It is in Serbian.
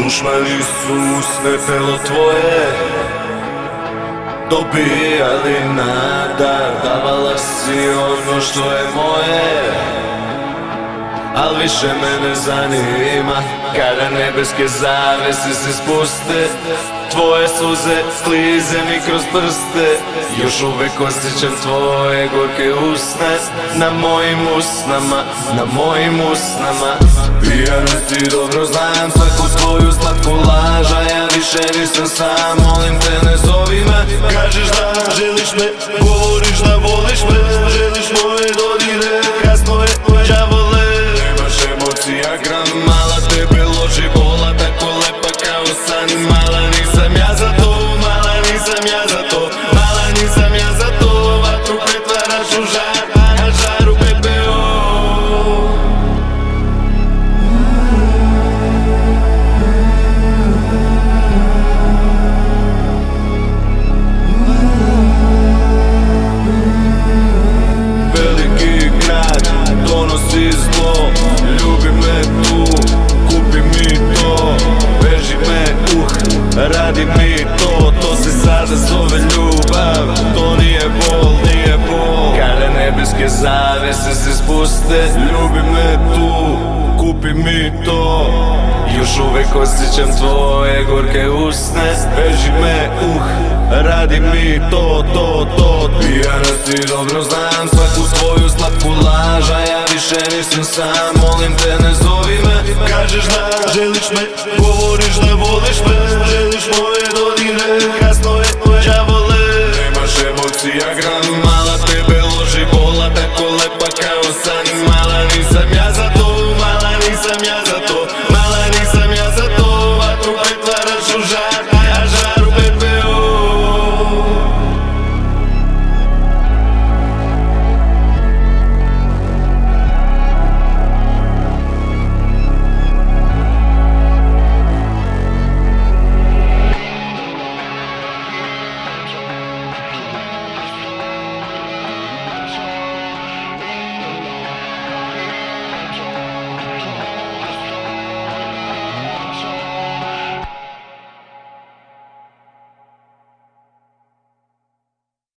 Dušmani su usne telo tvoje dobijali nadar, davala si ono što je moje, al više me ne zanima kada nebeske zavese se spuste. Tvoje suze klize mi kroz prste, još uvek osjećam tvoje gorke usne na mojim usnama, na mojim usnama. Pijana si, dobro znam svaku tvoju slatku laž, a ja više nisam sam, molim te ne zovi me. Kažeš da želiš me, govoriš da voliš me, želiš moje dodire, kasno je đavole. Nemaš emocija gram, mala tebe loži bola, tako lepa kao san. Mala nisam ja za to, mala nisam ja za to, mala nisam ja za to. Vatru pretvaraš u žar, a žar u pepeo. Veliki grad donosi zlo, ljubi me tu, kupi mi to, veži me, radi mi to. To se sada zove ljubav, to nije bol, nije bol. Kada nebeske zavese se spuste, ljubi me tu, kupi mi to. Još uvek osjećam tvoje gorke usne, veži me, radi mi to, to, to. Pijana si, dobro znam svaku tvoju slatku laž, a ja više nisam sam, molim te ne zovi me. Kažeš da želiš me, govoriš da voliš me,